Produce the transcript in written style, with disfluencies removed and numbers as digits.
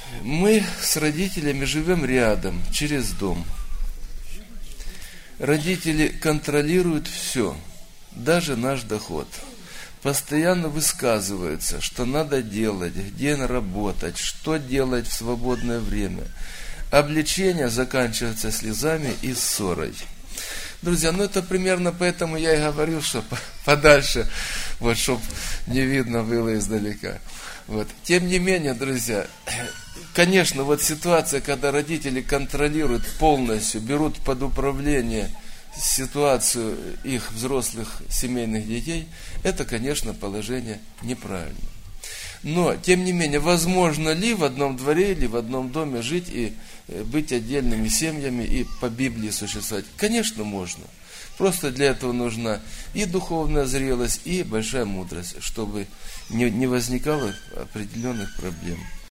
Мы с родителями живем рядом, через дом. Родители контролируют все, даже наш доход. Постоянно высказываются, что надо делать, где работать, что делать в свободное время. Обличение заканчивается слезами и ссорой. Друзья, это примерно поэтому я и говорю, что подальше, чтобы не видно было издалека. Тем не менее, друзья, конечно, ситуация, когда родители контролируют полностью, берут под управление ситуацию их взрослых семейных детей, это, конечно, положение неправильное. Но, тем не менее, возможно ли в одном дворе или в одном доме жить и быть отдельными семьями и по Библии существовать? Конечно, можно. Просто для этого нужна и духовная зрелость, и большая мудрость, чтобы не возникало определенных проблем.